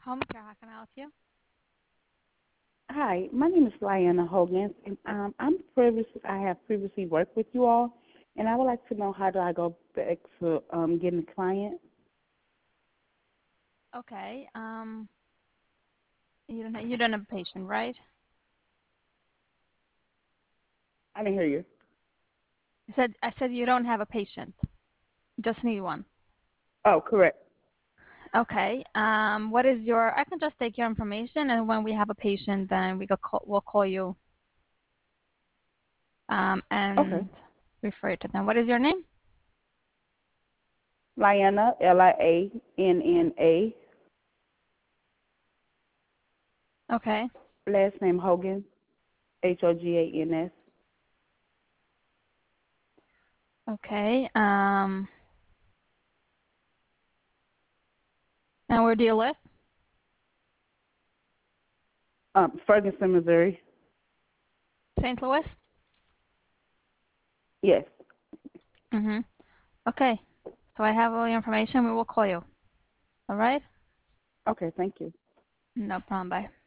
Home care, how can I help you? Hi, my name is Lyanna Hogan, and I have previously worked with you all, and I would like to know how do I go back to getting a client. Okay. You don't have a patient, right? I didn't hear you. I said you don't have a patient. You just need one. Oh, correct. Okay. What is your? I can just take your information, and when we have a patient, then we'll call you Okay. and refer to them. What is your name? Lyanna, Lianna. Okay. Last name Hogan, Hogans. Okay. And where do you live? Ferguson, Missouri. St. Louis. Yes. Mhm. Okay. So I have all your information. We will call you. All right. Okay, thank you. No problem. Bye.